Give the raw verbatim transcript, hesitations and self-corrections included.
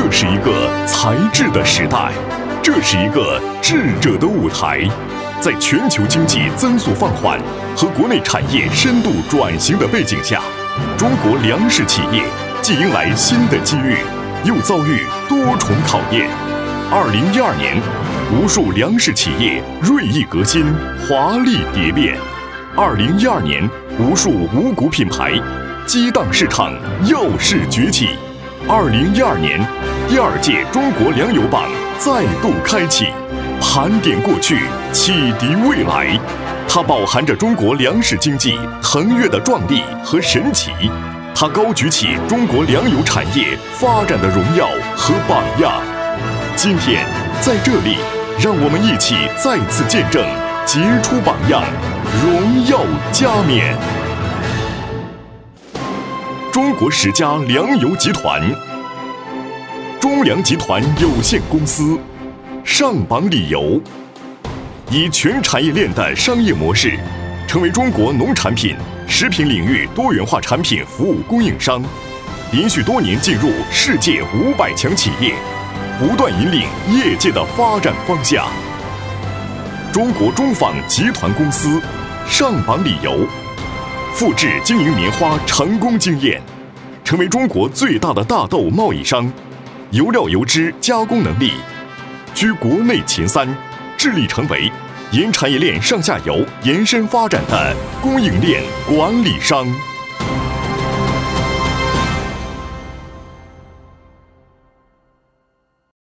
这是一个才智的时代，这是一个智者的舞台。在全球经济增速放缓和国内产业深度转型的背景下，中国粮食企业既迎来新的机遇，又遭遇多重考验。二零一二年，无数粮食企业锐意革新，华丽蝶变。二零一二年，无数五谷品牌激荡市场，耀世崛起。二零一二年，第二届中国粮油榜再度开启，盘点过去，启迪未来。它饱含着中国粮食经济腾跃的壮丽和神奇，它高举起中国粮油产业发展的荣耀和榜样。今天在这里，让我们一起再次见证杰出榜样，荣耀加冕。中国十家粮油集团，中粮集团有限公司，上榜理由：以全产业链的商业模式，成为中国农产品、食品领域多元化产品服务供应商，连续多年进入世界五百强企业，不断引领业界的发展方向。中国中纺集团公司，上榜理由：复制经营棉花成功经验，成为中国最大的大豆贸易商，油料油脂加工能力居国内前三，致力成为沿产业链上下游延伸发展的供应链管理商。